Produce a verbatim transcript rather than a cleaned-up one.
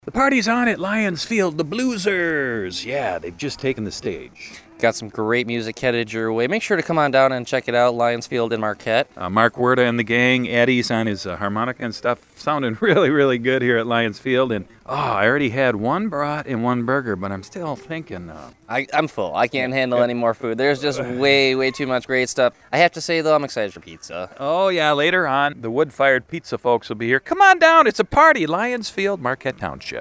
The party's on at Lions Field, the Bluesers. Yeah, they've just taken the stage. Got some great music headed your way. Make sure to come on down and check it out, Lions Field in Marquette. Uh, Mark Werda and the gang, Eddie's on his uh, harmonica and stuff, sounding really, really good here at Lions Field. And, oh, I already had one brat and one burger, but I'm still thinking. Uh, I, I'm full. I can't handle any more food. There's just way, way too much great stuff. I have to say, though, I'm excited for pizza. Oh, yeah, later on, the wood-fired pizza folks will be here. Come on down. It's a party, Lions Field, Marquette Township.